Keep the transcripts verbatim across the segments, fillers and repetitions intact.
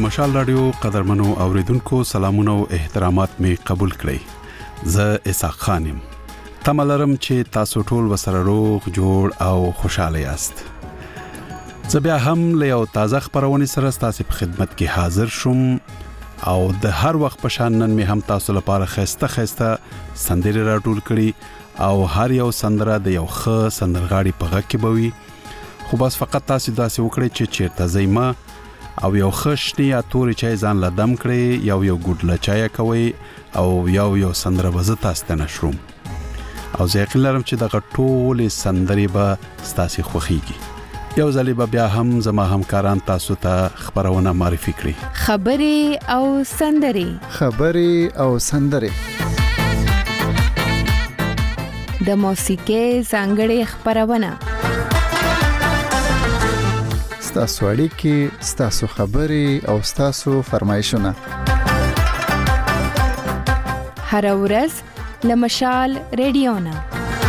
مشال رادیو قدرمنو اوریدونکو سلامونه او احترامات می قبول کړئ. زه اسحاق خانم. تملرم چې تاسو ټول وسره روغ جوړ او خوشاله یاست. زه بیا هم له یو تازه خبرونه سره تاسو په خدمت کې حاضر شوم او د هر وخت په شان نن می هم تاسو لپاره خسته خسته سندري راټول کړي او هر یو سندره د یو ښه سندرغاړي په غږ کې بوي. خو بس فقط تاسو داسې وکړئ چې چیرته زېما او یو خشنی یا توري چای ځان لدم کړي یو یو ګډ لچای کوي او یو یو سندره به تاسو ته نشروم او زه یقین لرم چې دغه ټول سندري به تاسو خوښیږي. یو ځلې به بیا هم زما همکاران تاسو ته خبرونه معرفي کړي. خبري او سندري خبري او سندري د موسیقي څنګهړي خبرونه ستاسو اړیکې، ستاسو خبري او ستاسو فرمایشونه هر ورځ لمشال رادیو نه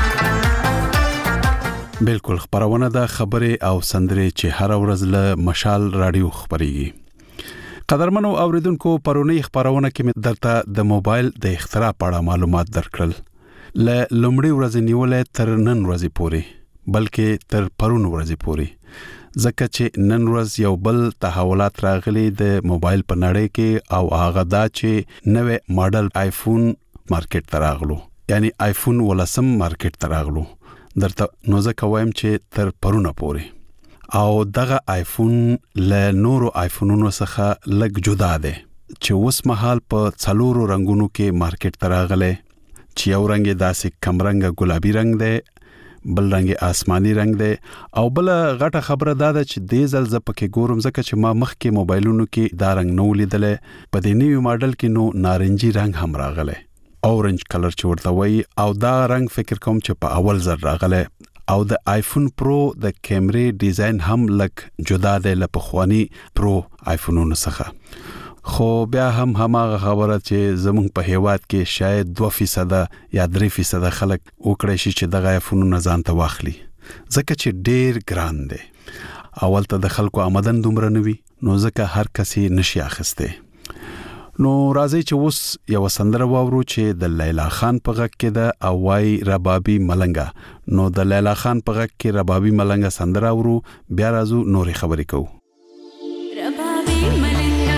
بالکل خبرونه د خبري او سندري چې هر ورځ له مشال رادیو خبريږي. قدرمنو اوریدونکو پرونی خبرونه کې درته د موبایل د اختراع په اړه معلومات درکړل. ل لومړی ورځ نیولې تر نن ورځې پورې بلکې تر پرون ورځې پورې ځکه چې نن ورځ یو بل تحولات راغلي د موبایل په نړۍ کې او هغه دا چې نوې ماډل آیفون مارکیټ ته راغلو، یعنی آیفون ولسم مارکیټ ته راغلو. درته نو ځکه وایم چې تر پرونه پورې او دغه آیفون له نورو آیفونونو څخه لږ جدا دی چې اوس مهال په څلورو رنگونو کې مارکیټ ته راغلی چې یو رنگ داسې کمرنګ ګلابي رنگ دی، بل رنگ آسماني رنگ دی او بل غټه خبره دا ده چې دې ځل ز پکې ګورم ځکه چې ما مخکې موبایلونو کې دا رنگ نو لیدلې، په دې نیو ماډل کې نو نارنجي رنگ هم راغلی، اورنج کلر چې ورته وایي او دا رنگ فکر کوم چې په اول ځل راغلی او د آیفون پرو د کیمرې ډیزاین هم لږ جدا دی له پخوانی پرو آیفونونو څخه. خو بیا هم هماغه خبره چې زمونږ په هیواد کې شاید دو فیصد یا درې فیصد خلک وکړي شي چې دغه آیفونونه ځان ته واخلي ځکه چې ډیر ګران دی. اول ته د خلکو آمدن دومره نوي نو ځکه هر کسي نشي اخسته. نو راځي چې اوس یو سندره واورو چې د لیلا خان په غږ کې ده او وايي ربابي ملنګا. نو د لیلا خان په غږ کې ربابي ملنګا سندره اورو، بیا راځو نورې خبرې کوو. ربابي ملنګا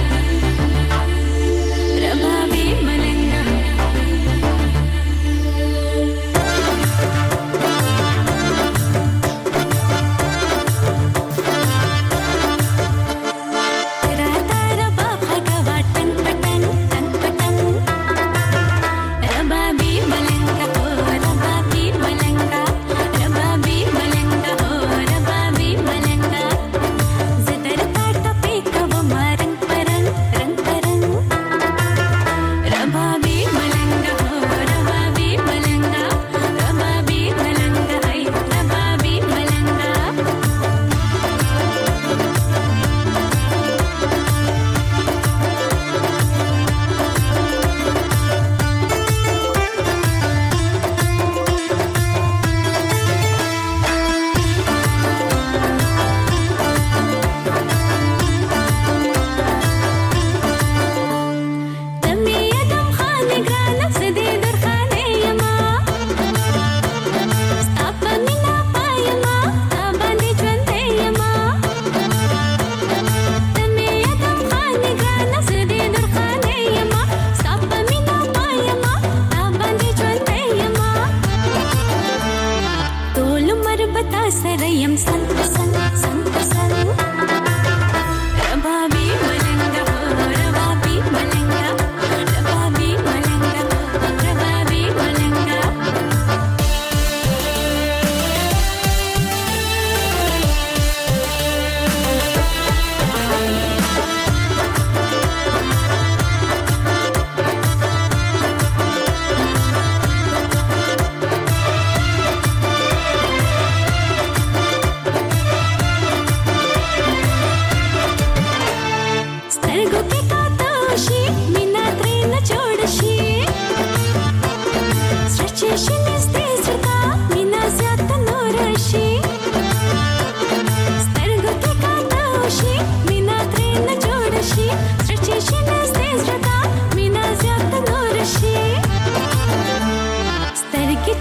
ربابي ملنګا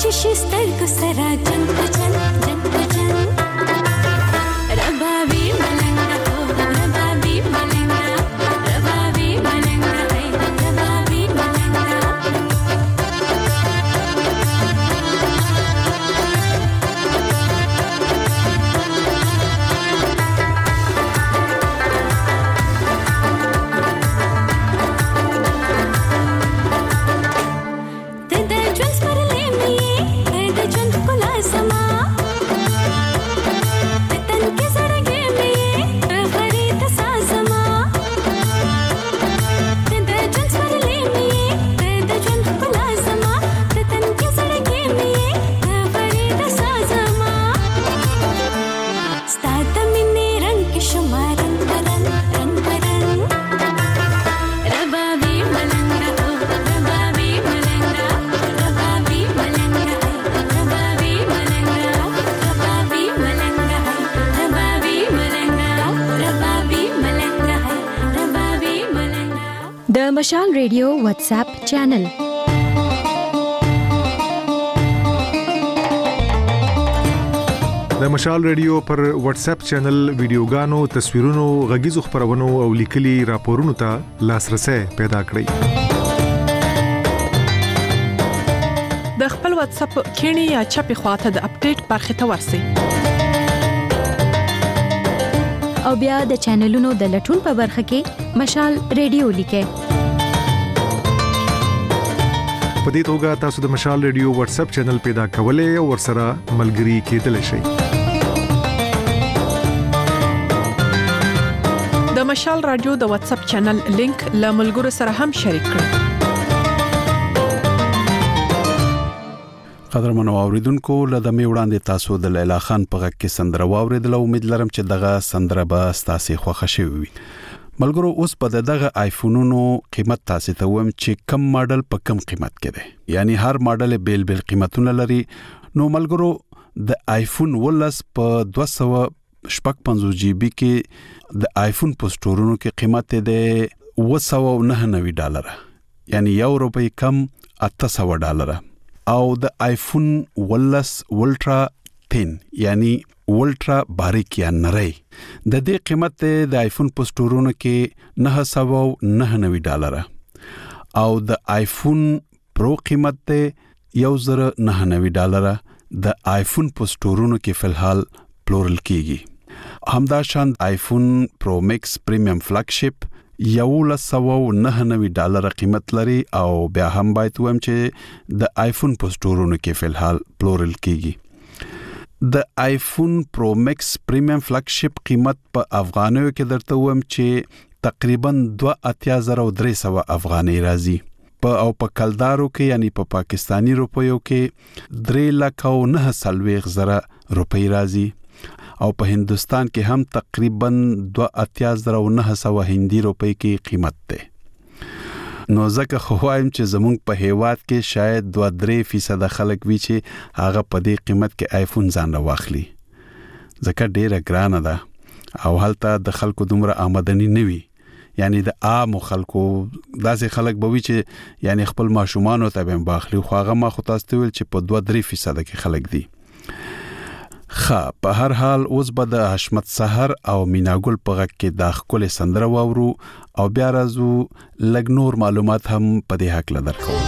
چشستر کو سرا جن جن جن جن ربابی ملنگا ہو ربابی ملنگا ربابی ملنگا ہے ربابی ملنگا مشال ریډیو واتس اپ چینل د مشال ریډیو پر واتس اپ چینل ویډیوګانو، تصویرونو، غږیزو خبرونو او لیکلي راپورونو ته لاسرسي پیدا کړئ. د خپل واتس اپ کینی یا چپی خواته د اپډیټ برخه ته ورسئ او بیا د چینلونو د لټون په برخه کې مشال ریډیو لیکئ. په دې توګه تاسو د مشال ریډیو واتس اپ چینل پیدا کولای او ورسره ملګري کېدلی شئ. د مشال رادیو د واتس اپ چینل لینک له ملګرو سره هم شریک کړئ. قدرمنو اوریدونکو لدمه وړاندې تاسو د لیلا خان په غږ کې سندره واوریدل او امید لرم چې دغه سندره به تاسو خوښه شي وي. ملګرو اوس په دغه آیفونونو قیمت تاسو ته ویم چې کم ماډل په کم قیمت کې دی، یعنی هر ماډل بیل بیل قیمتونه لري. نو ملګرو د آیفون ولس په دوه سوه شپږ پنځوس جی بی کې د آیفون په سٹورونو کې قیمت دی اوه سوه نهه نوي ډالر، یعنی یو روپۍ کم اته سوه ډالر. او د آیفون ولس ولټرا تین یعنی ولټرا باریک یا نری د دې قیمت د آیفون په سٹورونو کې نه سوه نهه نوي ډالر او د آیفون پرو قیمت یو زره نهه نوي ډالر د آیفون په سٹورونو کې فلحال پلورل کیږي. همدا شان آیفون پرو میکس پریمیم فلیگشپ یو لسوه نهه نوي ډالر قیمت لري او بیا هم باید ویم چې د آیفون په سٹورونو کې فلحال پلورل کیږي. د آیفون پرو میکس پریمیم فلیگشپ قیمت په افغانیو کې درته ویم چې تقریبا دوه اتیا زره درې سوه افغانۍ راځي په او په کلدارو کې یعنی په پا پاکستانی روپیو کې درې لکه نه سلويخ زره روپۍ راځي او په هندستان کې هم تقریبا دوه اتیا زره نه سوه هندي روپۍ کې قیمت ده. نو ځکه خو وایم چې زمونږ په هیواد کې شاید دوه درې فیصد خلک وی چې هغه په دې قیمت کې آیفون ځان راوخلي، ځکه ډیره ګرانه ده او هلته د خلکو دومره آمدنی نه وي. یعنی د عام خلکو داسې خلک به وي چې یعنی خپل ماشومان ته به باخلي، خو هغه ما خو تاسو ته ویل چې په دوه درې فیصد کې خلک دي. خا په هر حال اوس به د حشمت سحر او میناګل په غږ کې د خپل سندره واورو او بیا راځو لږ نور معلومات هم په دې حق لدر کوو.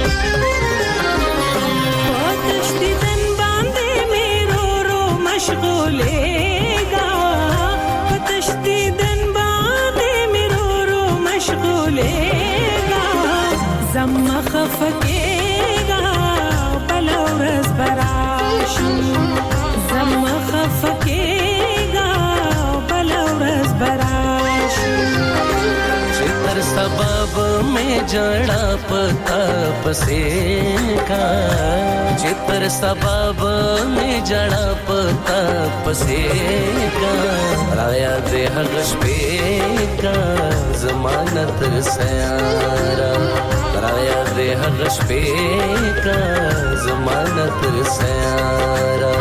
सबब में जड़ा पता पसे का चित्र सबब में जड़ा पता पसे का राया दे हगश पे का जमानत सयारा राया दे हगश पे का जमानत सयारा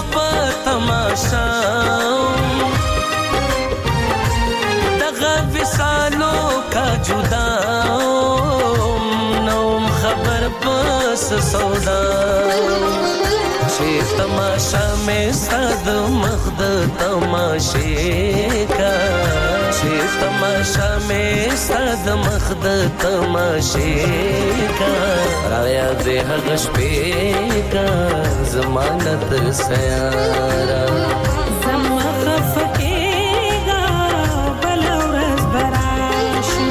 په تماشا دغه وصالو کا جدا نوم خبر پس سودا چې تماشا مې ستاد مخد تماشې کا چې تماشا مې ستاد مخد تماشې کا رایا دې هغه شپې کا ضمانت سیارا زما خفقېږه بله ورځ به راشي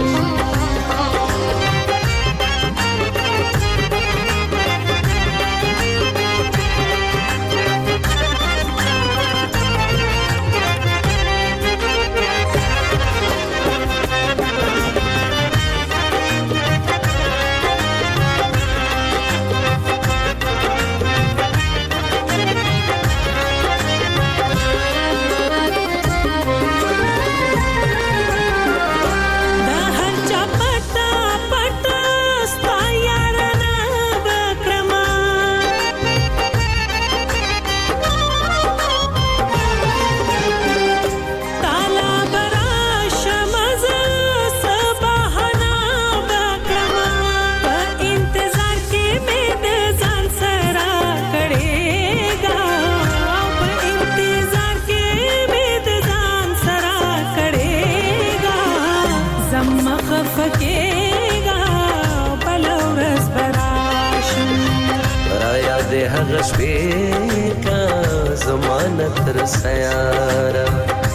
هغه شپې کا ضمانت سیارا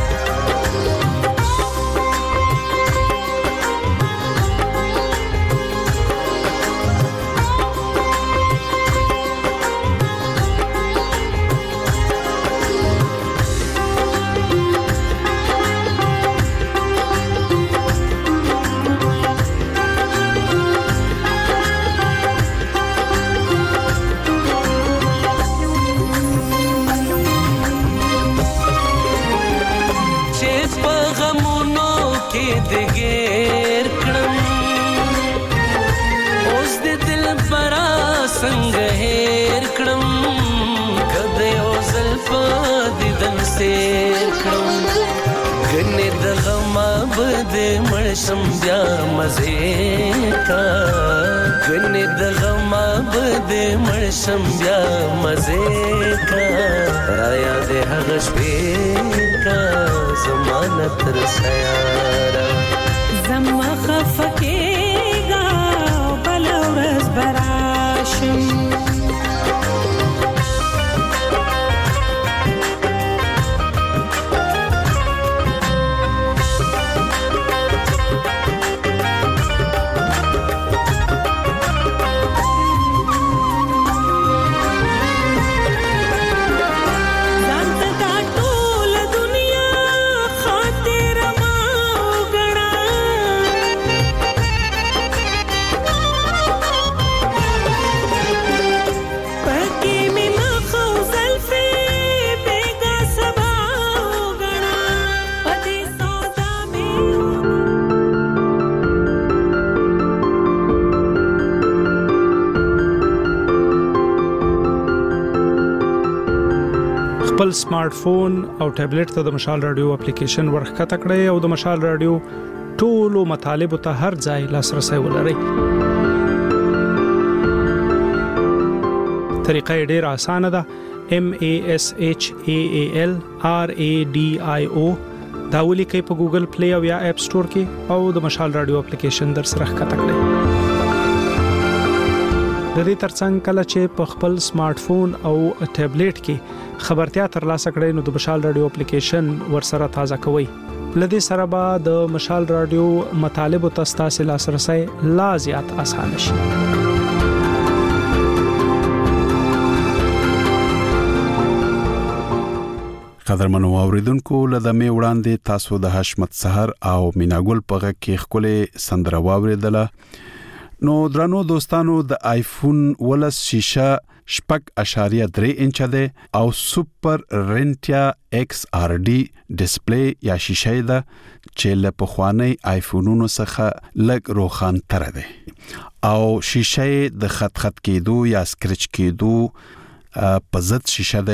دګیر کړم اوس د دل پرا څنګه هېر کړم کده یو ځل په دیدن سیر کړم ګنې د غم بد مړ شم بیا مزې کا ګنې د غم بد مړ شم بیا مزې کا رایا دې هغه شپې کا ضمانت سیارا زما خفقېږه بله ورځ به راشي خپل سمارټ فون او ټابلیټ ته د مشال رادیو اپلیکیشن ورخته کړئ او د مشال رادیو ټولو مطالب ته هر ځای لاسرسي ولرئ. طریقه ډېره اسانه ده. M A S H A A L R A D I O دا ولیکئ په ګوګل پلی او یا اپ سٹور کې او د مشال رادیو اپلیکیشن در سره ښکته کړئ. د دې ترڅنګ کله چې په خپل سمارټ فون او ټابلیټ کې خبرتیا ترلاسه کړئ نو د مشال رادیو اپلیکیشن ورسره تازه کوئ. لدې سره به د مشال رادیو مطالب او تاسو لاسرسي لا زیات اسانه شي. قدرمنو اوریدونکو لدمه وړاندې تاسو د حشمت سحر او میناګل په غږ کې خپل سندره واوریدله. نو درنو دوستانو د آیفون ولس شیشه شپږ اشاریه درې انچ ده او سپر رنټیا ایکس آر ډي ډسپلی یا شیشه ده چې له پخوانی آیفونونو څخه لږ روخان تر ده او شیشه د خط خط کېدو یا سکرچ کېدو په ضد شیشه ده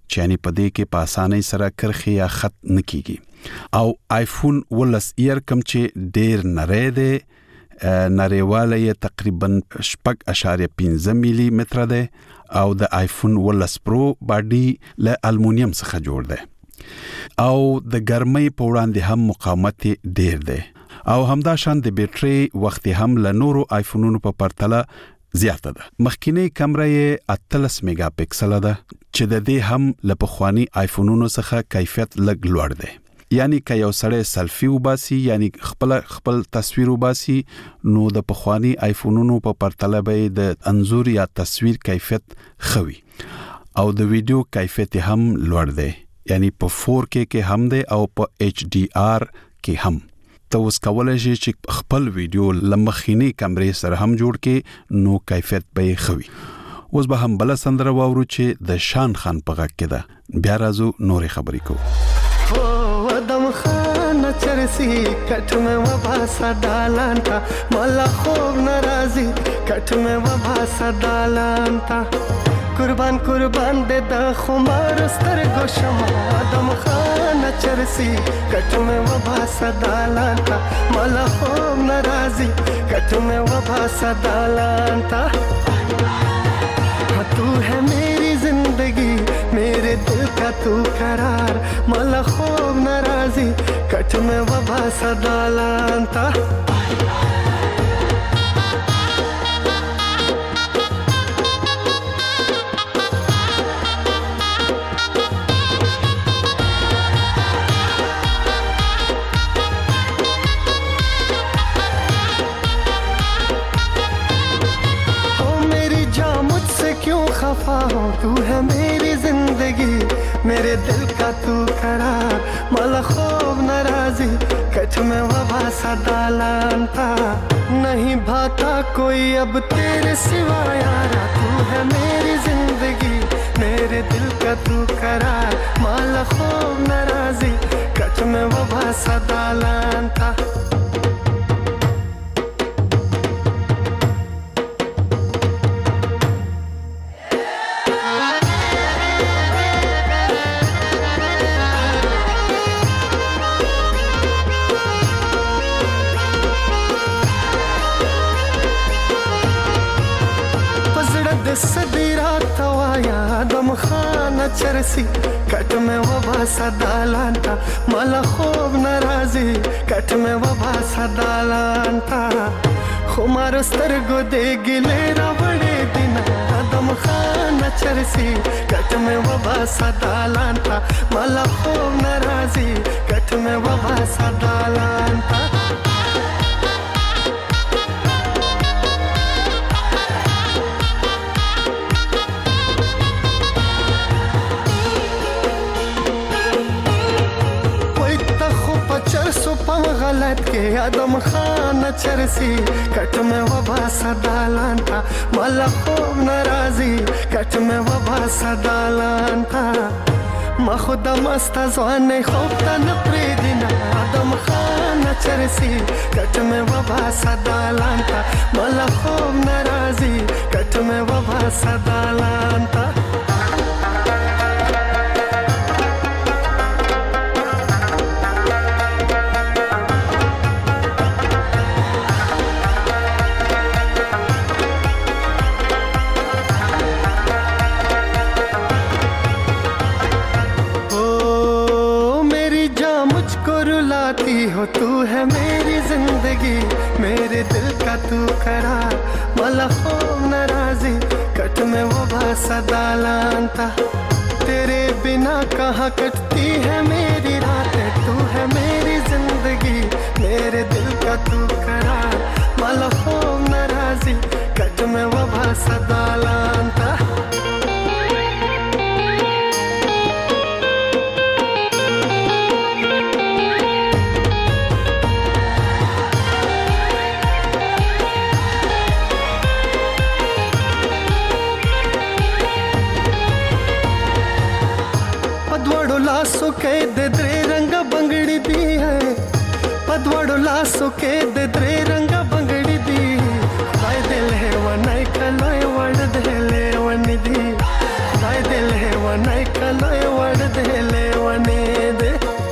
چې یعنی په دې کې په اسانۍ سره کرخي یا خط نکېږي او آیفون ولس ایر کم چې ډیر نری دی نریواله یې تقریبا شپږ اشاریه پنځه ملي متر دی او د آیفون ولس پرو باډي له المونیم څخه جوړ دی او د ګرمۍ په وړاندې هم مقاومت ډیر دی او همدا شان د بیټرۍ وخت هم له نورو آیفونونو په پرتله زیاته ده. مخکینی کیمرا یې اتلس میگا پکسل ده چې د دې هم له پخوانی آیفونونو څخه کیفیت لږ لوړ دی. یعنی که یو سړی سلفي وباسي یعنی خپل خپل تصویر وباسي نو د پخوانی آیفونونو په پرتله به د انزور یا تصویر کیفیت خوي او د ویډیو کیفیت هم لوړ دی یعنی په فور کے کې هم دی او په ایچ ډی آر کې هم. ته اوس کولای شې چې خپل ویډیو لمخینی کیمرې سره هم جوړ کې نو کیفیت به خوي. اوس به هم بل سندره واورو چې د شان خان په غږ کې ده. بیا راځو نورې خبرې کوو. ودم خانه چرسی کټ مې وباسا دالان تا مالا خوب ناراضي کټ مې وباسا دالان تا قربان قربان دې د خمار سترګو شمع ودم خانه چرسی کټ مې وباسا دالان تا مالا خوب ناراضي کټ مې وباسا دالان تا تو ہے میری زندگی میرے دل کا تو قرار مالا خوب ناراضی کٹ میں وبا صدالان تا खफा हो तू है मेरी जिंदगी मेरे दिल का तू करार माला खूब नाराजी कट में वबा सदालान था नहीं भाता कोई अब तेरे सिवा यारा तू है मेरी जिंदगी मेरे दिल का तू करार माला खूब नाराजी कट में वबा सदालान था सदीरा तवाया दम खाना चरसी कट में वबा सदालान था माला खूब नाराजी कट में वबा सदालान था खुमार स्तरगो दे गिले रावड़े दिन दम खाना चरसी कट में वबा सदालान था माला खूब नाराजी कट में वबा सदालान था गलत के आदम खान चरसी कट में वबा सदालान था माला खूब नाराजी कट में वबा सदालान था ما خود مست زوان خوب تن پریدینا آدم خان چرسی کٹ میں وبا صدالان تا مالا خوب ناراضی کٹ میں وبا صدالان تا हो तू है मेरी जिंदगी मेरे दिल का तू करार माला खूब नाराजी कट में वबा सदालान था तेरे बिना कहाँ कटती है मेरी रातें तू है मेरी जिंदगी मेरे दिल का तू करार माला खूब नाराजी कट में वबा सदालान था लासो के दे द्रे रंग बंगड़ी दी है पदवड़ो लासो के दे द्रे रंग बंगड़ी दी दाय दिल है वनाई कलोय वड़ दे ले वनी दी दाय दिल है لیونی کلوی وړ دی لیونی دی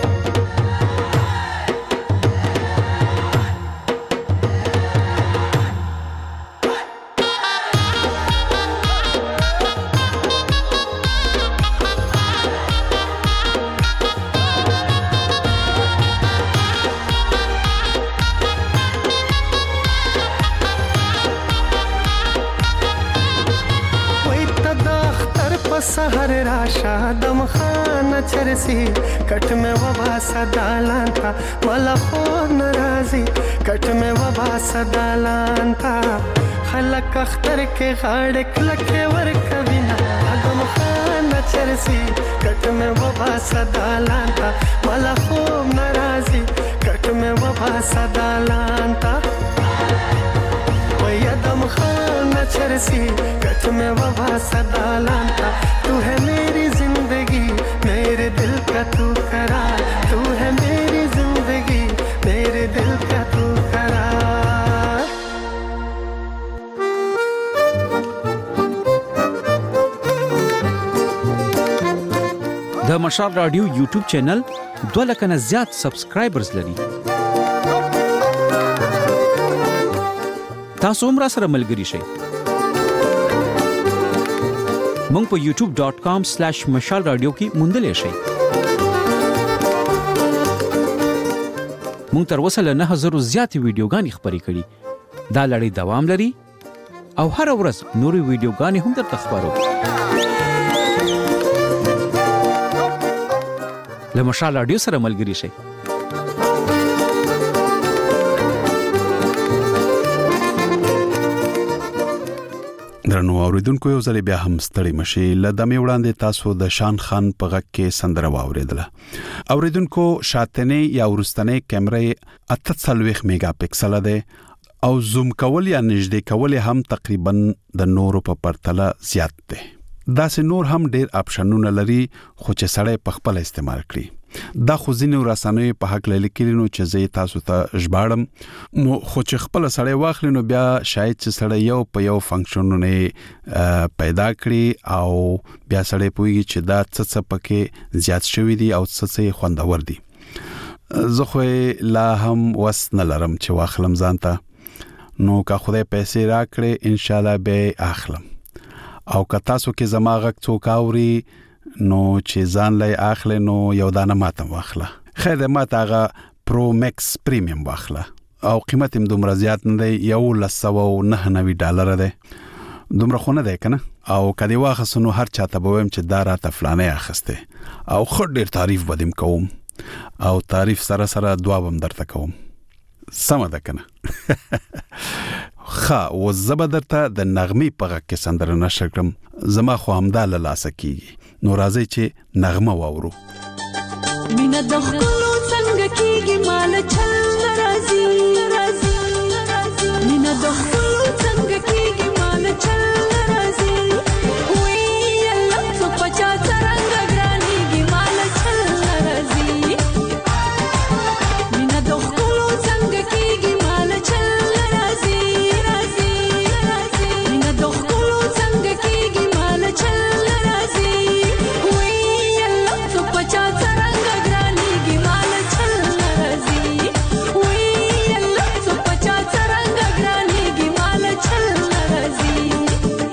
سحر راشا دم خانه چرسی کټ مې وبا صدالانتا ملا خو ناراضي کټ مې وبا صدالانتا خلک اختر کې غاړ کلکه ور کوینا دم خانه چرسی کټ مې وبا صدالانتا ملا خو ناراضي کټ مې وبا صدالانتا ویا دم خانه چرسی کټ مې وبا صدالانتا तू है मेरी जिंदगी मेरे दिल का तू करार तू है मेरी जिंदगी मेरे दिल का तू करार د مشال رادیو یوټیوب چینل دوه لک نه زیات سبسکرایبرز لري تاسو هم را سره ملګري شئ مونږ په یوټیوب ډاٹ کام سلیش مشال رادیو کې موندلې شئ مونږ تر اوسه له نه هزار زیاتې ویډیوګانې خپرې کړې دا لړۍ دوام لري او هر ورځ نورې ویډیوګانې هم درته خپرو له مشال رادیو سره ملګري شئ درنو اوریدونکو یو ځل بیا هم ستړي مشي لدمه وړاندې تاسو د شان خان په غږ کې سندره واوریدله اوریدونکو شاتنه یا ورستنه کیمرې اته څلويخ میگا پکسل ده او زوم کول یا نږدې کول هم تقریبا د نورو په پرتله زیات ده دا سه نور هم ډیر اپشنونه لري خو چې سړی په خپل استعمال کړي دا خو ځینې رسنۍ په حق لیکلینو چې زه تاسو ته ژباړم خو چې خپل سړی واخلینو بیا شاید چې سړی یو په یو فنکشنونه پیدا کړي او بیا سړی پوهیږي چې دا څه څه پکې زیات شوی دي او څه څه خوندور دي زه خو لا هم وس نه لرم چې واخلم ځانته نو که خدای پیسې راکړي ان شاء الله به اخلم او که تاسو کې زما غږ څوک اوري نو چې ځان لای اخلي نو یو دانه ماته واخله خیر ماته هغه پرو میکس پریمیم واخله او قیمت هم دومره زیات نه دی یو لسو نه نوي ډالر دی دومره خو نه دی کنه او کدی واخصنو هر چاته بوم چې دا راته فلانه اخسته او خو ډیر تعریف بدیم کوم او تعریف سره سره دعا بم درته کوم سم ده کنه خا و زبدرته د نغمې په غږ کې سندره نشکرم زما خو همدا له لاسه کیږي نو راځي چې نغمه واورو مینا د خپلو څنګه کیږي مال چل راځي مینا د خپلو څنګه کیږي مال چل راځي وی الله څو پچا څنګه ګرانیږي مال چل راځي مینا د خپلو څنګه کیږي مال چل راځي مینا د خپلو څنګه کیږي مال چل راځي وی الله څو پچا څنګه ګرانیږي مال چل راځي وی الله څو پچا څنګه ګرانیږي مال چل راځي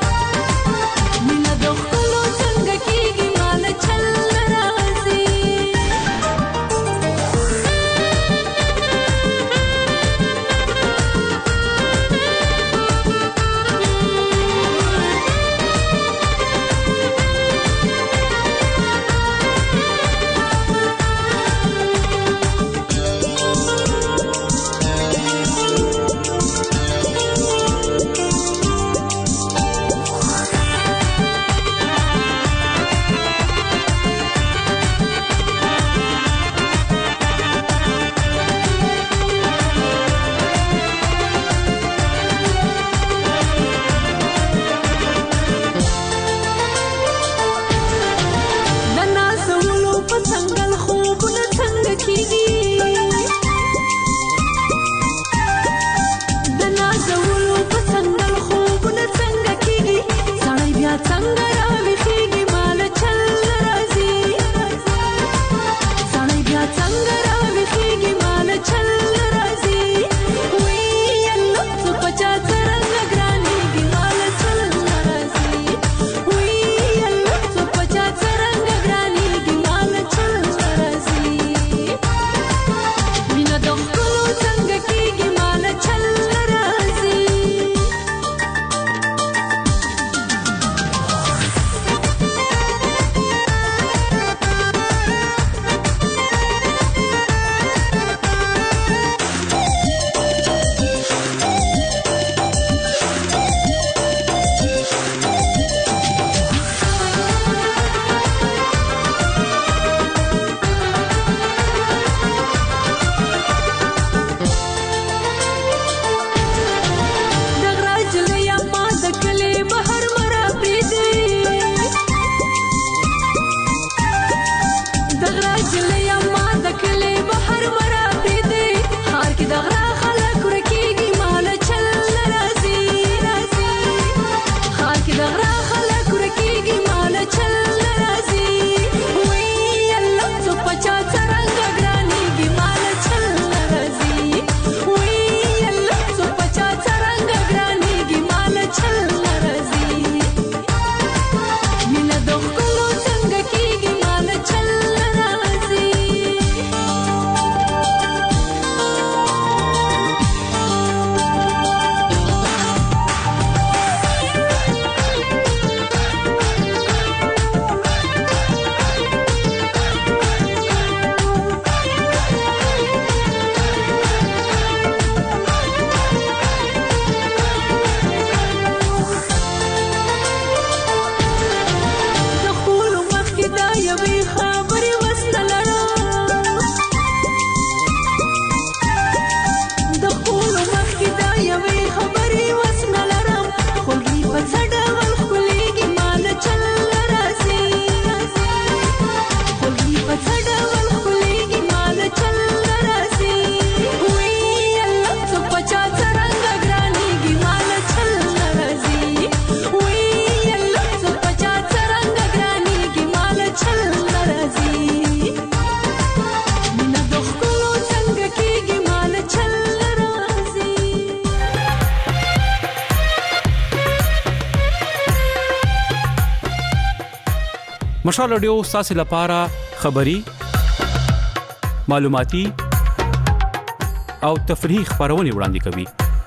مشال رادیو تاسو لپاره خبري معلوماتي او تفریحي خبرونه وړاندې کوي.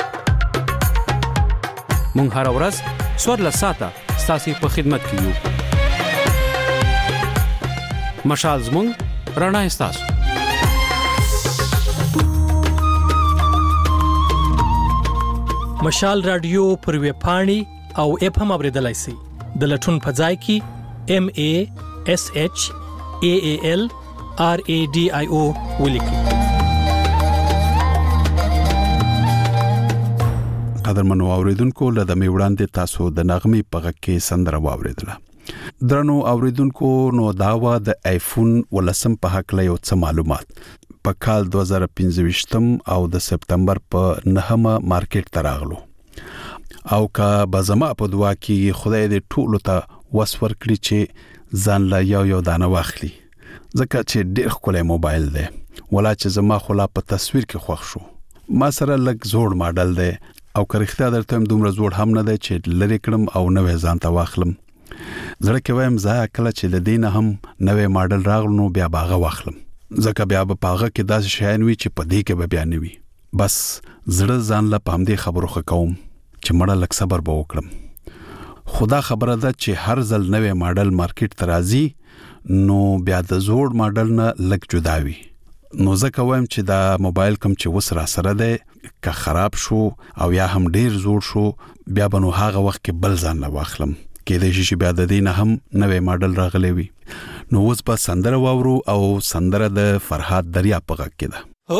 مونږ هر ورځ څوارلس ساعته تاسو په خدمت کې یو. مشال زموږ رڼا تاسو. مشال رادیو پر ویب پاڼې او اپ هم اوریدلای شئ. د لټون په ځای کې M A S H A A L R A D I O ولیکئ. قدرمنو اوریدونکو لږه می وړاندې تاسو د نغمې په غږ کې سندره واوریدله. درنو اوریدونکو نو داوا د آیفون ولسم په حق له یو څه معلومات په کال دوه هزار او پنځه او د سپتمبر په نهمه مارکیټ تراغلو او کا بزما په دعا کې خدای دې ټول ته وسور کړی چې ځان لا یو یو دانه واخلي ځکه چې ډېر خلک موبایل دی ولا چې زما خلا په تصویر کې خوښ شو ما سره لګ زوړ ماډل دی او کرخته درته دومره زوړ هم نه دی چې لری کړم او نوې ځان ته واخلم زړه کې وایم ځا کله چې لدینه هم نوې ماډل راغلو بیا باغه واخلم ځکه بیا په باغه کې داسې شین وی چې په دې کې به بیان وي بس زړه ځان لا پام دې خبرو خکوم چې مړه لک صبر به وکړم. خدا خبره ده چې هر ځل نوې ماډل مارکیټ ترازی نو بیا د زوړ ماډل نه لک جداوي نو ځکه وایم چې دا موبایل کم چې وس را سره ده که خراب شو او یا هم ډیر زوړ شو بیا بنو هغه وخت کې بل ځان نه واخلم کې د شي بیا د دینه هم نوې ماډل راغلی وي. نو اوس په سندره واورو او سندره د فرحات دریا په غږ کې ده.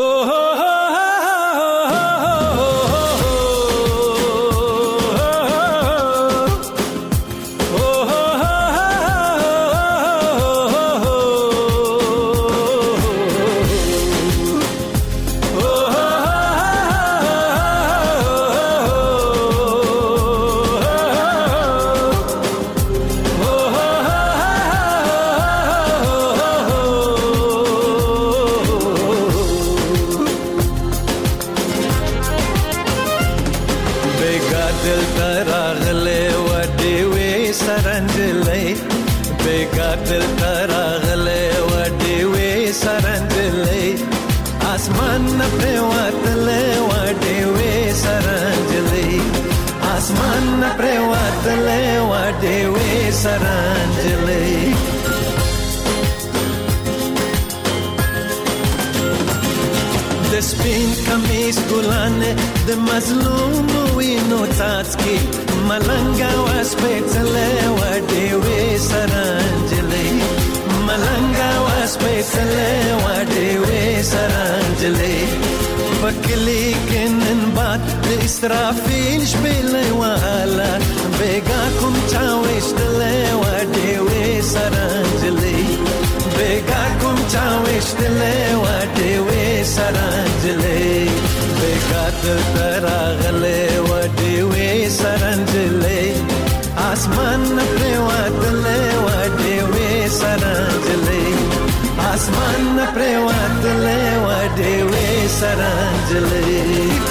د سپین کمیس ګلانه د مظلوم وینو تاسکی ملنګا واسپېڅلې وډې وې سرانجلې ملنګا واسپېڅلې وډې وې سرانجلې پکلی کینن باد د اسرافیل شپلې والا بیگا کوم چا وشتلې وډې وې سرانجلې بیگا کوم چا وشتلې وډې وې سرانجلې بیګات تراغلې وډې وې سرانجلې آسمان پر واتلې وډې وې سرانجلې آسمان پر واتلې وډې وې سرانجلې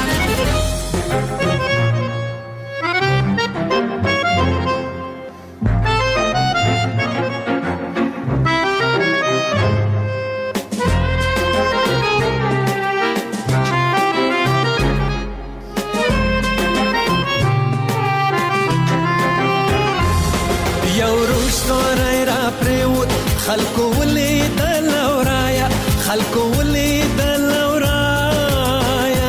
خلکو ولې د لورایا خلکو ولې د لورایا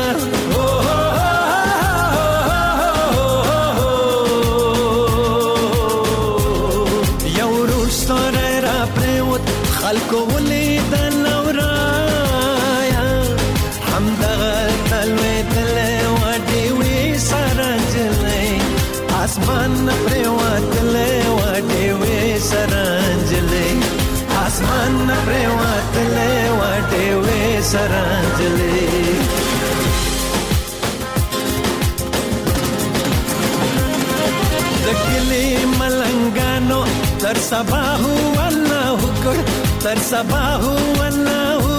یو روستore را پروت خلکو ولې د لورایا همدغه تلوي تل وډي وي سرانجلې اسمان پروت له وډي وي سرانجلې آسمان پرواتلې وډې وې سرانجلې دکلي ملنګانو تر سبا هو الله کړ تر سبا هو الله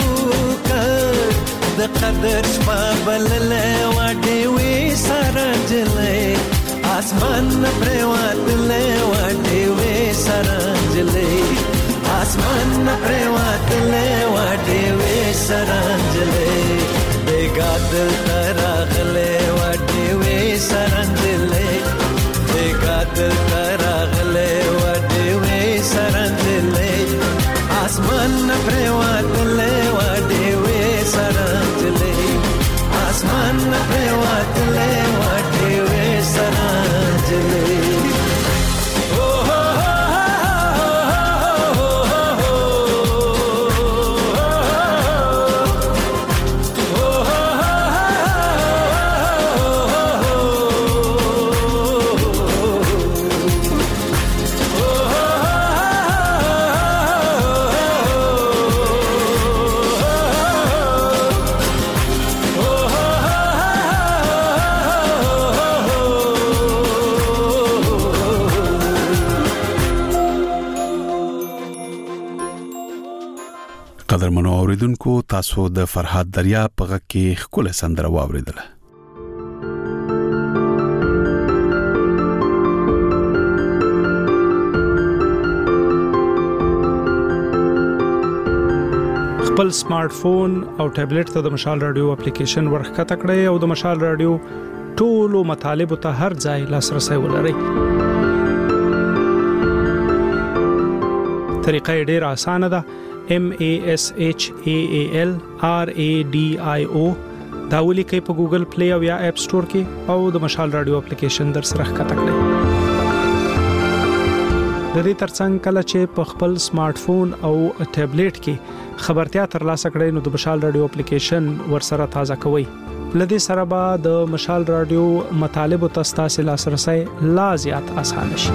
کړ د قدر شپه بللې وډې وې سرانجلې آسمان پرواتلې وډې وې سرانجلې آسمان پرواتلې وډې وې سرانجلې بیګات تراغلې وډې وې سرانجلې بیګات تراغلې وډې وې سرانجلې آسمان پرواتلې وډې وې سرانجلې آسمان پرواتلې وډې وې سرانجلې قدرمنو اوریدونکو تاسو د فرحات دریا په غږ کې خپل سندره واوریدله خپل سمارټ فون او ټابلیټ ته د مشال رادیو اپلیکیشن ورخکته کړئ او د مشال رادیو ټولو مطالبه ته هر ځای لاسرسي ولرئ طریقه ډیره اسانه ده M A S H A A L R A D I O دا ولیکئ په ګوګل پلی او یا اپ سٹور کې او د مشال رادیو اپلیکیشن در سره ښکته کړئ د دې ترڅنګ کله چې په خپل سمارټ فون او ټابلیټ کې خبرتیا ترلاسه کړئ نو د مشال رادیو اپلیکیشن ورسره تازه کوئ لدې سره به د مشال رادیو مطالب او تاسو لاسرسي لا زیات آسان شي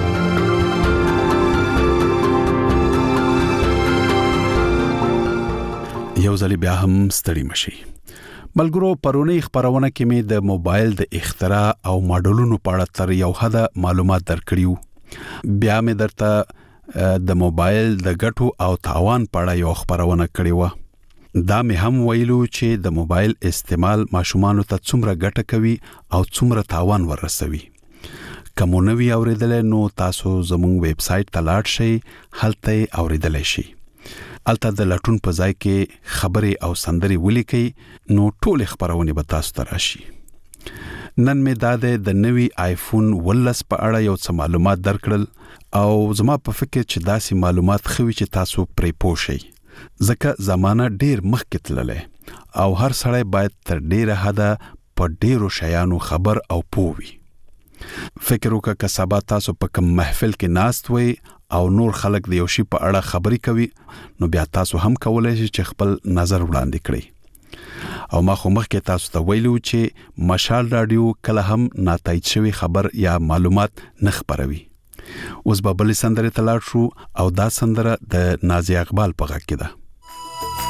یو ځل بیا هم ستړي مشي ملګرو پرونی خبرونه کې مې د موبایل د اختراع او ماډلونو په اړه تر یو حد معلومات درکړیو بیا مې درته د موبایل د ګټو او تاوان په اړه یو خبرونه کړې و دا مې هم ویلو چې د موبایل استعمال ماشومان ته څومره ګټه کوي او څومره تاوان ورسوي کوم نوې اوریدل نو تاسو زموږ ویب سټ ته لاړ شئ هلته اوریدل شئ الته د لټون په ځای کې خبري او سندري ولیکي نو ټول خبرونه به تاسو ته راشي نن مې دا د نوي آیفون ولس په اړه یو څه معلومات درکړل او زما په فکر چې داسې معلومات خوي چې تاسو پرې پوه شئ ځکه زمانہ ډیر مخکې تللې او هر سړی باید تر ډیره حده په ډیرو شیانو خبر او پوه وي فکر وکړه که سبا تاسو په کوم محفل کې ناست وئ او نور خلک د یو شی په اړه خبري کوي نو بیا تاسو هم کولای شئ چې خپل نظر وړاندې کړئ او ما خو مخکې تاسو ته ویلو چې مشال رادیو کله هم ناتایید شوی خبر یا معلومات نه خبروي اوس به بل سندره تلاړ شو او دا سندره د نازیه اقبال په غږ کې ده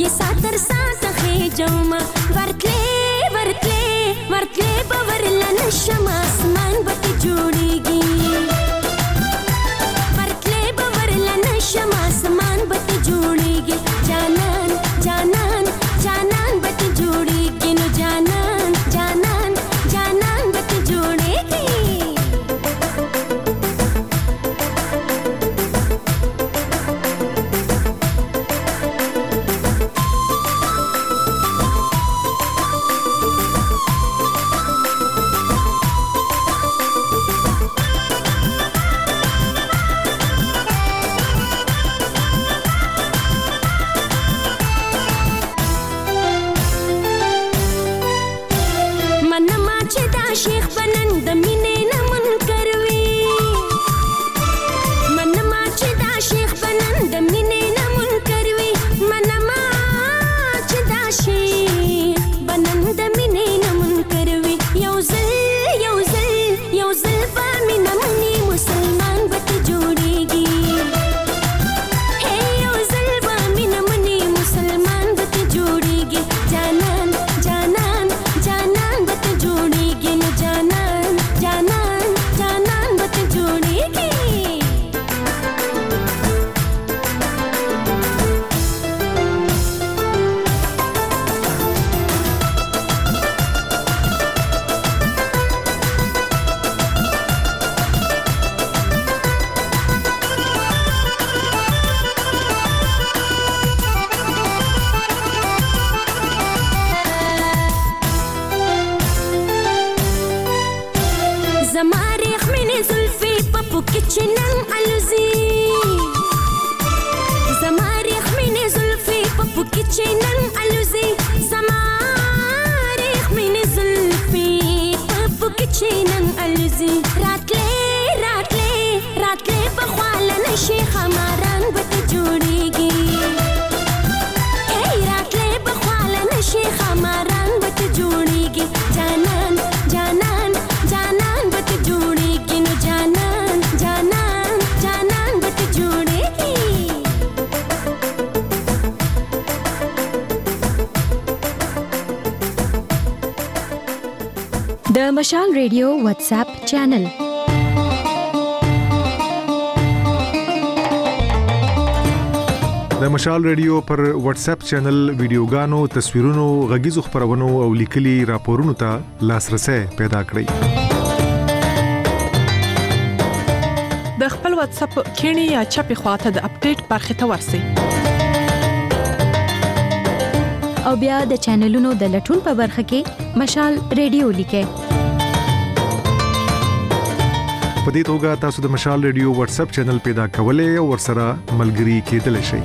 ساتر ساته خېجوما ورتلې ورتلې ورتلې باورل نشم اسمان بت جوړيږي ورتلې باورل نشم اسمان بت جوړيږي جانان جانان جانان بت جوړيږي نو جانان جانان جانان بت جوړيږي شیخ بنن د مینې نه منکر وي منما چې دا شیخ بنن د مینې نه منکر وي منما چې دا شیخ بنن د مینې نه منکر وي یو ځل یو ځل یو ځل په مینه مني مسلمان بت جوړيږي هي یو ځل په مینه مني مسلمان بت جوړيږي جانان جانان جانان بت جوړيږي جانان جانان جانان بت جوړيږي زماريخ من زلفي بابو كيتشنن الوزي زماريخ من زلفي بابو كيتشنن الوزي زماريخ من زلفي بابو كيتشنن الوزي راتلي راتلي راتلي بخواله نشي خماران بت جوړيږي اي راتلي بخواله نشي خماران بت جوړيږي جانان جانان جانان بت جوړيږي نو جانان جانان جانان بت جوړيږي د مشال ریډیو واتس اپ چینل د مشال ریډیو پر واتس اپ چینل ویډیوګانو تصویرونو غږیزو خبرونو او لیکلي راپورونو ته لاسرسي پیدا کړئ د خپل واتس اپ کینی یا چپی خواته د اپډیټ برخه ته ورسی او بیا د چینلونو د لټون په برخه کې مشال ریډیو لیکه په دې توګه تاسو د مشال ریډیو واتس اپ چینل پیدا کولای او ورسره ملګري کېدلی شئ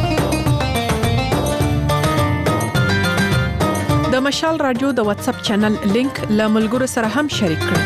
د مشال رادیو د واتس اپ چینل لینک له ملګرو سره هم شریک کړئ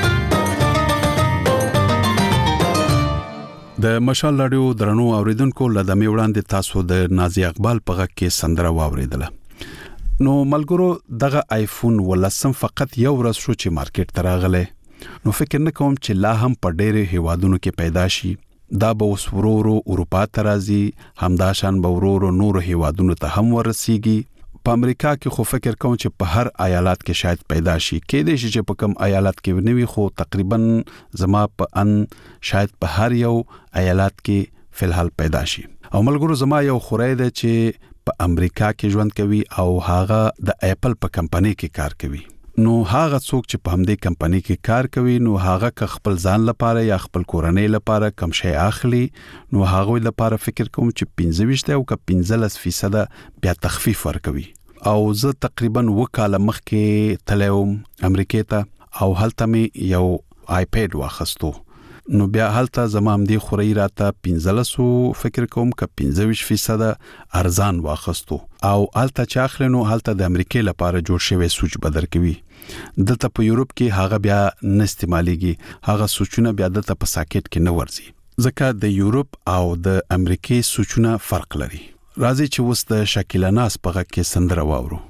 د مشال رادیو درنو اوریدونکو لدمه وړاندې تاسو د نازي اقبال په غږ کې سندره واوریدله نو ملګرو دغه آیفون ولسم فقط یو ورځ شو چې مارکیټ ته راغله نو فکر نه کوم چې لا هم په ډېرې هیوادونو کې پیدا شي دا به اوس ورورو اروپا ته راځي همداشان به ورورو نور هیوادونو ته هم ورسیږي په امریکا کې خو فکر کوم چې په هر ایالت کې شاید پیدا شي کې دې چې په کوم ایالت کې ونوي خو تقریبا زما په ان شاید په هر یو ایالت کې فلحال پیدا شي او ملګرو زما یو خورای ده چې په امریکا کې ژوند کوي او هغه د اپل په کمپنی کې کار کوي نو هغه څوک چې په همدې کمپنی کې کار کوي نو هغه ک خپل ځان لپاره یا خپل کورنۍ لپاره کم شي اخلي نو هغه لپاره فکر کوم چې پنځه ویشت او ک پنځلس فیصد بیا تخفیف ورکوي او زه تقریبا وکاله مخکې تلوم امریکا ته او هلته می یو آیپډ واخستو نو بیا هلته زمام دی خوري راته پنځلسو فکر کوم ک پنځه ویشت فیصد ارزان واخستو او هلته چاخلنو هلته د امریکا لپاره جوړ شوی سوچ بدر کوي دلته په یورپ کې هغه بیا نستعماليږي هغه سوچونه بیا دلته په ساکټ کې نه ورځي ځکه د یورپ او د امریکا سوچونه فرق لري راځي چې وس د شکیلا ناس په غږ کې سندره واورو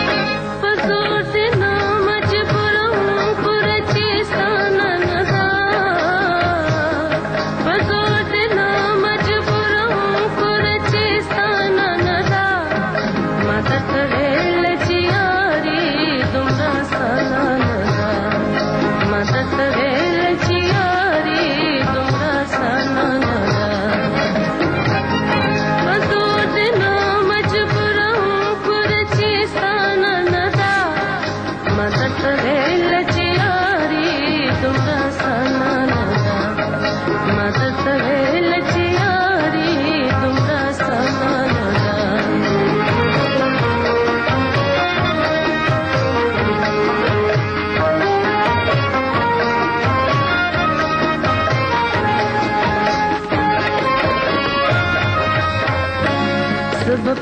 Thank you.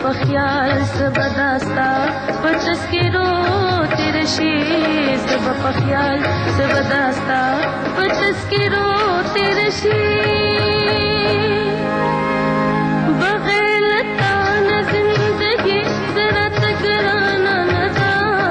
په خیال سبداستا پچسکرو تیرشي سب په خیال سبداستا پچسکرو تیرشي بغیر تان زندگی ذرا تگرانا ندا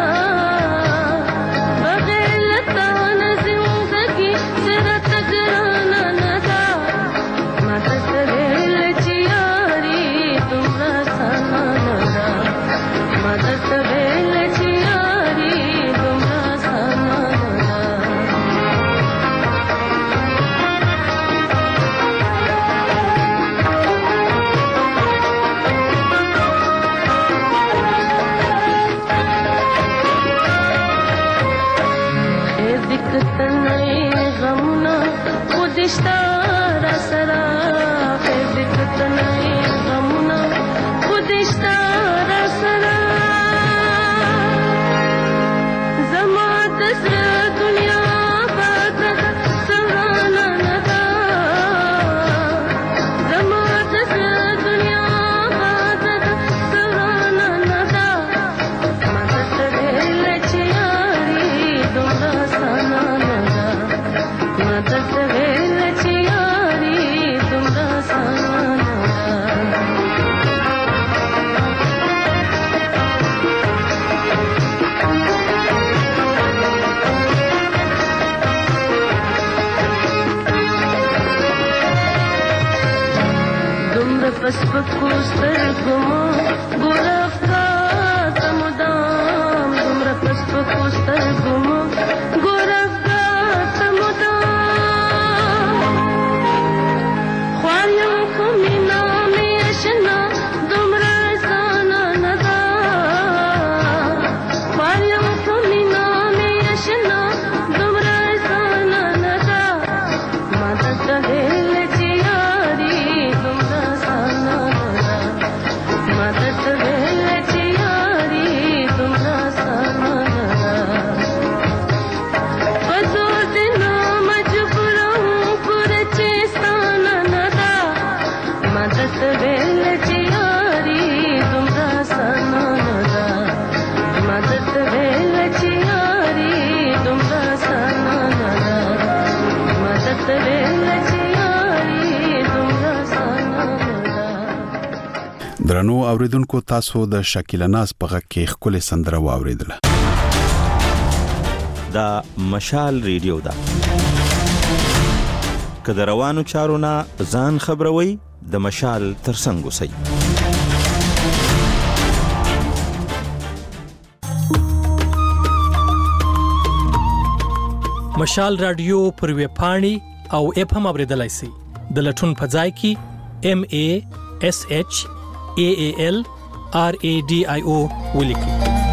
بغیر تان زندگی ذرا تگرانا ندا مدد ویل چیاری تمرا سانا ندا مدد ویل چیاری تمرا سانا ندا غمنا خودشتا را سرا فکر تنای غمنا خودشتا را سرا زما دسر دنیا باد سرانا ندا زما دسر دنیا باد سرانا ندا مدد ویل چیاری دومرا سانا ندا مدد ویل چیاری دومرا سانا دومره پس پکو سترګمو ګورافتا تمدام دومره پس پکو سترګمو ګورافتا تمدام خوایم کومینا میشنا دومره سانا ندا خوایم کومینا میشنا دومره سانا ندا مدد ویل چیاری دومره سانا ندا مدد ویل چیاری دومره سانا ندا بزور دینا مجبورم پر چیستانا ندا مدد ویل چیاری دومره سانا ندا مدد ویل چیاری دومره سانا ندا مدد ویل چیاری دومره سانا ندا. درنو اوریدونکو تاسو د شکیلا ناز په غږ کې خپل سندره واوریدله. دا مشال ریډیو دا که د روانو چارو نه ځان خبروي د مشال ترڅنګ اوسئ. مشال رادیو پر ویب پاڼې او اپ هم اوریدلای شئ. د لټون په ځای کې ام ا اس اچ ا ا ال ار ا ډي آی او ولیکئ.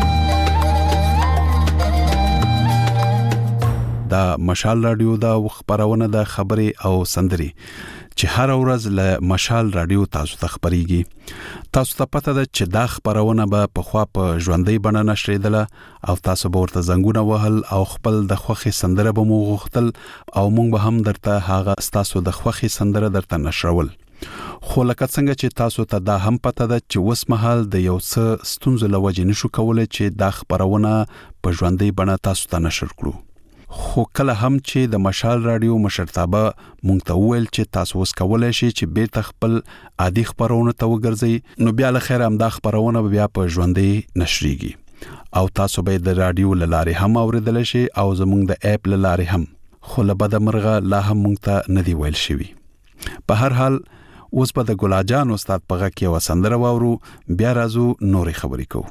دا مشال رادیو دا خبرونه د خبري او سندري چې هر ورځ له مشال رادیو تاسو ته خبريږي. تاسو ته پته ده چې دا خبرونه به په خوا په ژوندۍ بڼه نشریدله او تاسو به ورته زنګونه وهل او خپل د خوخي سندره به مو غوښتل او مونږ به هم درته هغه تاسو د خوخي سندره درته نشرول. خو لکه څنګه چې تاسو ته دا هم پته ده چې اوس مهال د یو څه ستونزو لوجې نشو کولای چې دا خبرونه په ژوندۍ بڼه تاسو ته نشر کړو. خو کله هم چې د مشال رادیو مشرتابه مونږ ته وویل چې تاسو اوس کولای شئ چې بیرته خپل عادي خبرونه ته وګرځئ، نو بیا له خیره هم دا خبرونه بیا په ژوندۍ نشریږي او تاسو به د رادیو له لارې هم اوریدلی شئ او زمونږ د اپ له لارې هم. خو له بده مرغه لا هم مونږ ته نه دی ویل شوي. په هر حال اوس به د ګلاجان استاد په غږ کې یوه سندره واورو، بیا راځو نورې خبرې کوو.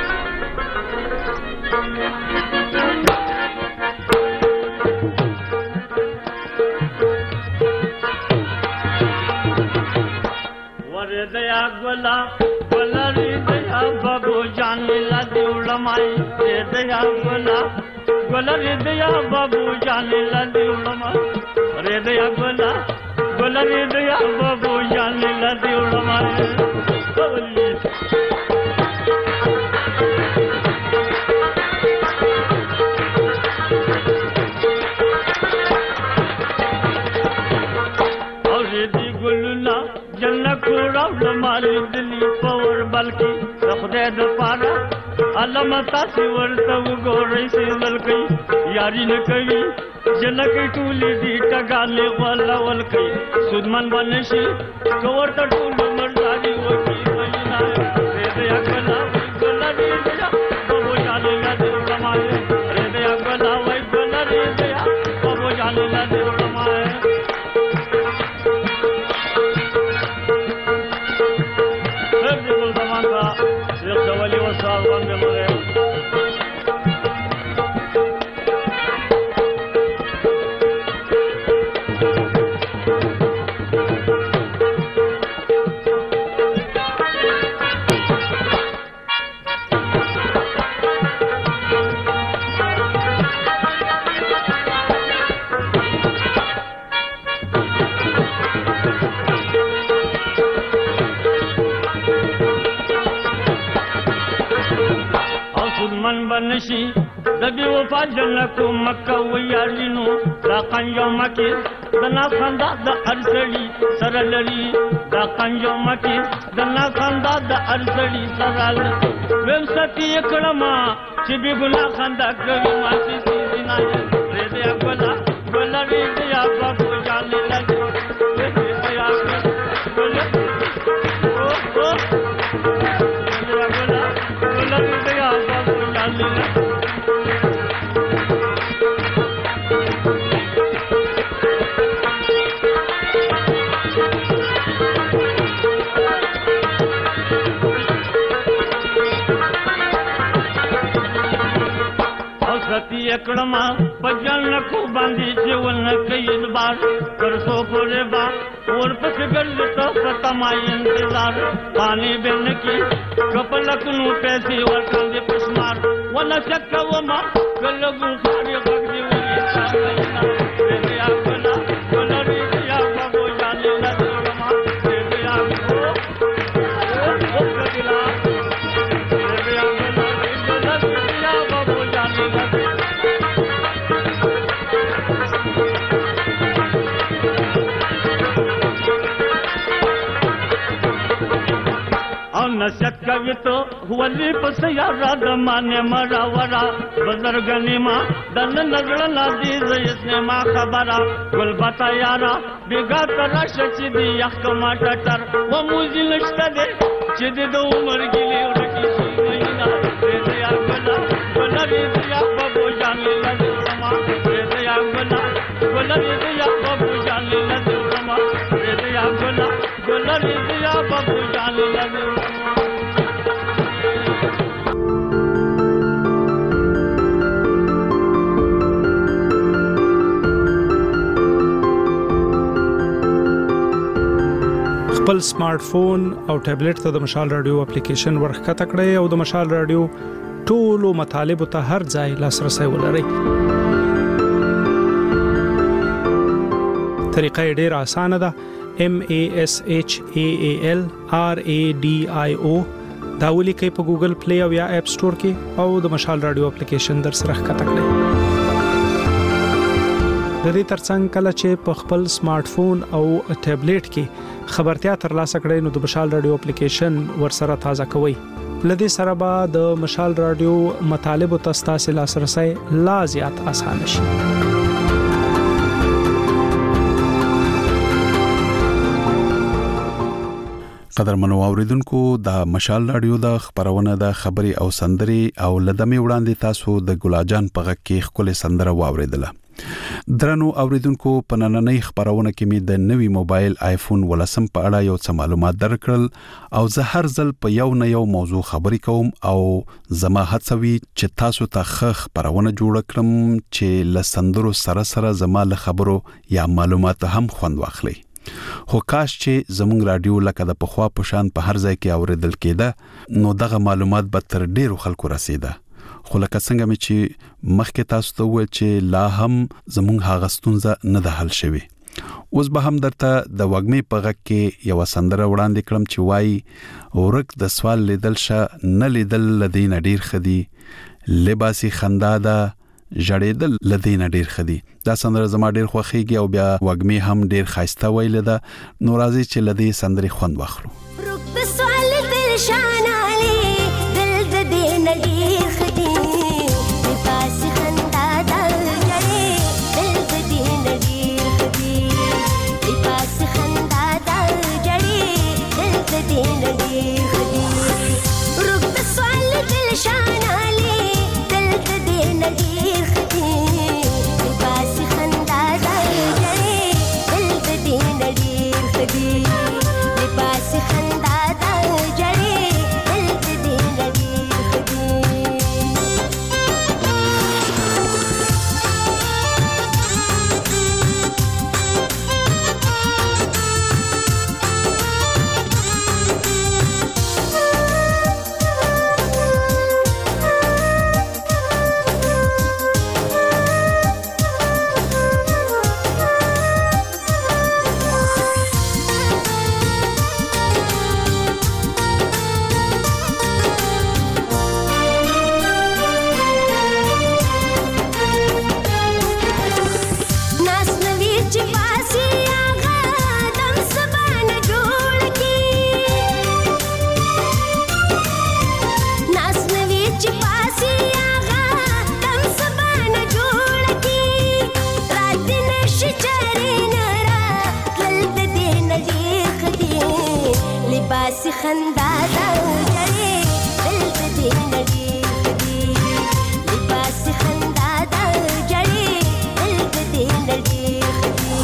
दया गोला गोला रे दया बाबू जान ला दिउलमाई रे दया गोला गोला रे दया बाबू जान ला दिउलमाई रे दया गोला गोला रे दया बाबू जान ला दिउलमाई बोली और दी गुलना जन्नत को राव मारी दिली पवर बल سوال کی خدای د پاره علامه تاسو ورته وګورئ سیدل کوي یاري نه کوي جلکې ټولې دي ټګالې ولا ول کوي سودمن بنشي کوړه ټول مرزادي وکی وینا دې اکلا ګلا دې یا بابو جاله لا دې کمائے دې اکلا وای ګلا دې یا بابو جاله لا دې کمائے بنشي دبي وفا جنکو مکه ویارینو دا قنجو مکی دنا خندا د ارسلی سره لري دا قنجو مکی دنا خندا د ارسلی سره لري ویم ستی کړما چې به ګنا خندا کوي ما چې سینا دې دې اګلا ګلا دې یا بابو جان لګي دې دې یا ګلا او او دې اګلا ګلا دې یا بابو جان لګي کړما بجن کو باندې جیون کید بار کرسو پورے با اور پس گل تو ختمای انتظار پانی بن کی کپلک نو پیسې ورکان دي پسمار ولا شک و ما کلګو خاري غږ دی وی دې یا بنا ولري یا بابو جان لا ما دې یا کو او کلا دې یا بنا دې یا بابو جان لا نشک کوي تو ولي پس یارا د مانه مرا ورا بزرګنی ما دن نظر لا دي زيسنه ما خبره ګل بتا یارا بیګا تر شچ دي يحکما ټټر و موزي نشته دي چې د عمر ګلي ورکی شي وینا دې یا ګلا ګلا دې یا بابو جان لا دې سما دې یا ګلا ګلا دې یا بابو جان لا دې سما دې یا ګلا ګلا دې یا بابو جان لا دې خپل سمارټ فون او ټابلیټ ته د مشال رادیو اپلیکیشن ورخکته کړئ او د مشال رادیو ټولو مطالب ته هر ځای لاسرسي ولرئ. طریقه ډیره اسانه ده. M A S H A A L R A D I O دا ولیکئ په ګوګل پلی او یا اپ سٹور کې او د مشال رادیو اپلیکیشن در سره ښکته کړئ. د دې ترڅنګ کله چې په خپل سمارټ فون او ټابلیټ کې خبرتیا ترلاسه کړئ نو د مشال رادیو اپلیکیشن ورسره تازه کوئ. لدې سره به د مشال رادیو مطالب او تاسو لاسرسي لا زیات آسان شي. قدر منو اوریدونکو د مشال رادیو د خبرونه د خبري او سندري او لدمي وړاندې تاسو د ګلاجان په غږ کې خپل سندره واوریدله. درنو اوریدونکو په نننۍ خبرونه کې می د نوي موبایل آیفون ولسم په اړه یو څه معلومات درکړل او زه هر ځل په یو نه یو موضوع خبري کوم او زما هڅوي چې تاسو ته خخ خبرونه جوړ کړم چې لسندرو سره سره زما له خبرو یا معلومات هم خوند واخلي. خو کاش چې زموږ رادیو لکه د پخوا په شان په هر ځای کې اوریدل کېده نو دغه معلومات به تر ډیرو خلکو رسیده. خو لکه څنګه مې چې مخکې تاسو ته وویل چې لا هم زموږ هغه ستونزه نه ده حل شوې. اوس به هم درته د وږمې په غږ کې یو سندره وړاندې کړم چې وایي ورک د سوال لیدل شه نه لیدل لدین ډیر خدي لباسي خندا ده جړېدل لدین ډیر خدي. دا سندره زما ډیر خوښیږي او بیا وږمې هم ډیر خاصه ویل ده. نو راځي چې لدی سندري خوند واخلو. ورک د سوال لیدل شه نه لباس خندا دا جړې دل دې نړۍ خدي لباس خندا دا جړې دل دې نړۍ خدي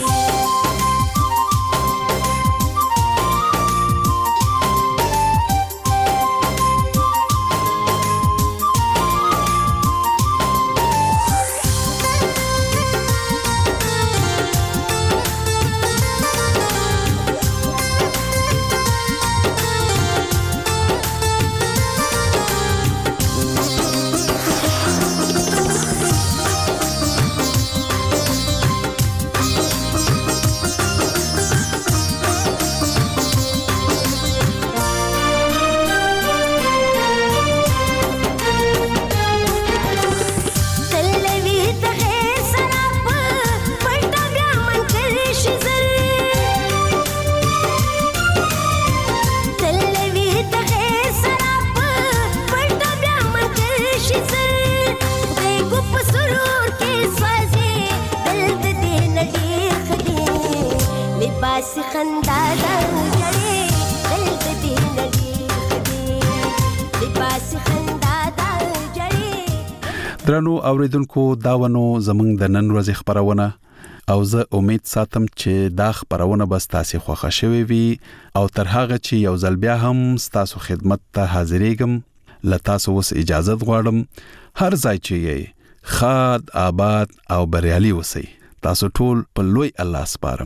درنو اوریدونکو دا ونو زمنګ د نن ورځې خبرونه او زه امید ساتم چې دا خبرونه بس تاسو خوښه شوي وي او تر هغه چې یو ځل بیا هم تاسو خدمت ته حاضرېږم لته تاسو اوس اجازه غواړم هر ځای چې یې خاد آباد او بریالي اوسئ تاسو ټول په لوی الله سپارم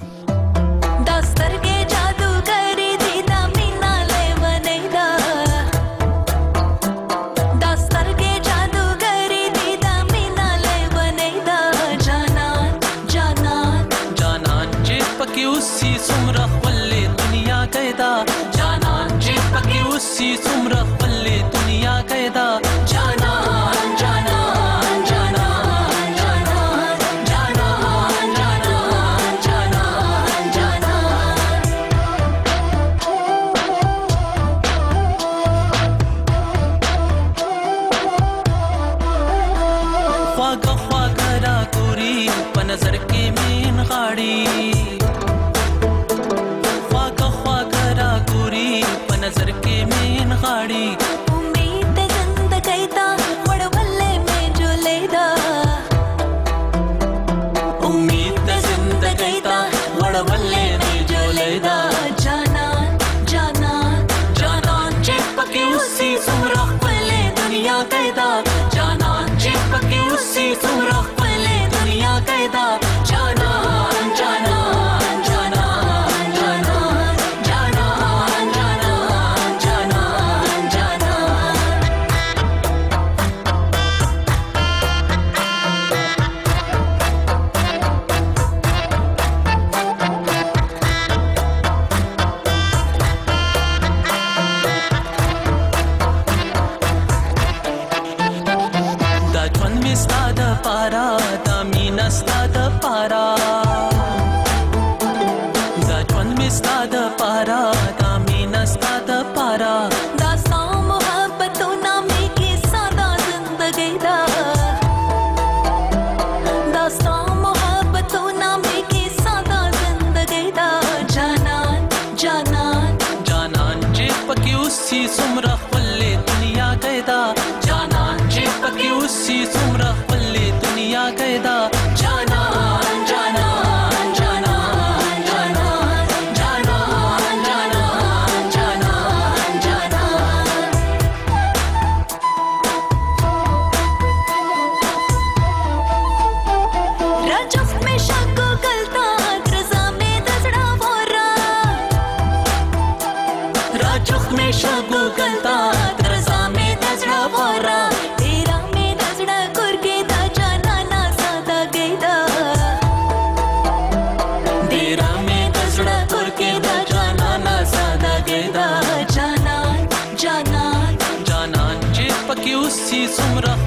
सी सुमरा पल्ले दुनिया कैदा जाना जाना जाना जाना जाना जाना जाना जाना ख्वागा ख्वागा रा गोरी पनजर के मीन गाड़ी ख्वागा ख्वागा रा गोरी पनजर के मीन गाड़ी उम्मीद गंद कैता वड़वल्ले में जो लेदा उम्मीद जिंद कैता वड़वल्ले में जो लेदा जाना जाना जाना चिपके उसी सुमरख पले दुनिया कैदा जाना चिपके उसी सुमरख पले दुनिया कैदा जाना जाना जाना जाना जाना जे पकी उसी सुमरा